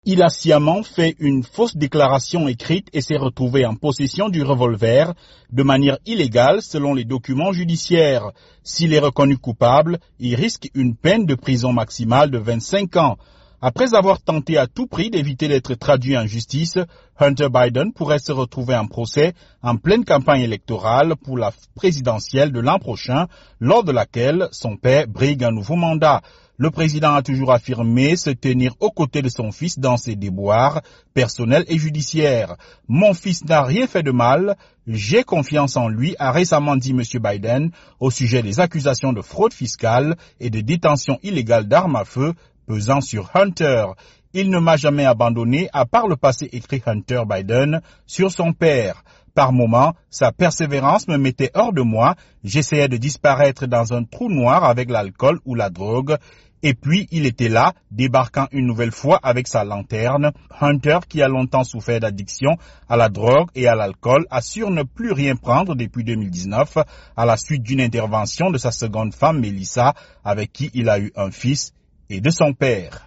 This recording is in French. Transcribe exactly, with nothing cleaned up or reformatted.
Il a sciemment fait une fausse déclaration écrite et s'est retrouvé en possession du revolver de manière illégale selon les documents judiciaires. S'il est reconnu coupable, il risque une peine de prison maximale de vingt-cinq ans. Après avoir tenté à tout prix d'éviter d'être traduit en justice, Hunter Biden pourrait se retrouver en procès en pleine campagne électorale pour la présidentielle de l'an prochain, lors de laquelle son père brigue un nouveau mandat. Le président a toujours affirmé se tenir aux côtés de son fils dans ses déboires personnels et judiciaires. « Mon fils n'a rien fait de mal, j'ai confiance en lui », a récemment dit M. Biden au sujet des accusations de fraude fiscale et de détention illégale d'armes à feu pesant sur Hunter. « Il ne m'a jamais abandonné, à part le passé, écrit Hunter Biden sur son père. Par moments, sa persévérance me mettait hors de moi, j'essayais de disparaître dans un trou noir avec l'alcool ou la drogue. Et puis, il était là, débarquant une nouvelle fois avec sa lanterne. » Hunter, qui a longtemps souffert d'addiction à la drogue et à l'alcool, assure ne plus rien prendre depuis deux mille dix-neuf, à la suite d'une intervention de sa seconde femme, Melissa, avec qui il a eu un fils, et de son père.